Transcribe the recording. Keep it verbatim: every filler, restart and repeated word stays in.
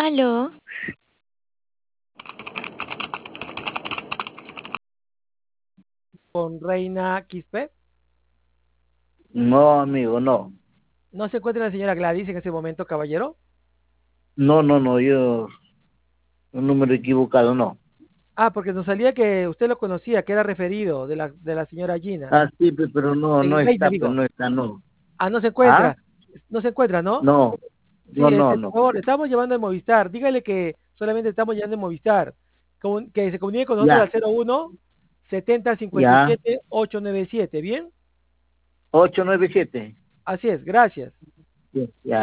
Aló, Con Reina Quispe. No, amigo, no. ¿No se encuentra la señora Gladys en ese momento, caballero? No, no, no, yo, un número equivocado, no. Ah, porque nos salía que usted lo conocía, que era referido de la, de la señora Gina. Ah, sí, pe- pero no, no En Reina, está, pues digo. no está, no. Ah, no se ¿Ah? encuentra. No se encuentra, ¿no? No, no, Sí, no, este, por no. favor, estamos llevando a Movistar. Dígale que solamente estamos llevando a Movistar. Comun- que se comunique con nosotros Ya, al cero uno setenta cincuenta y ya. siete ochocientos noventa y siete. ¿Bien? Ocho nueve siete. Así es, gracias. Ya.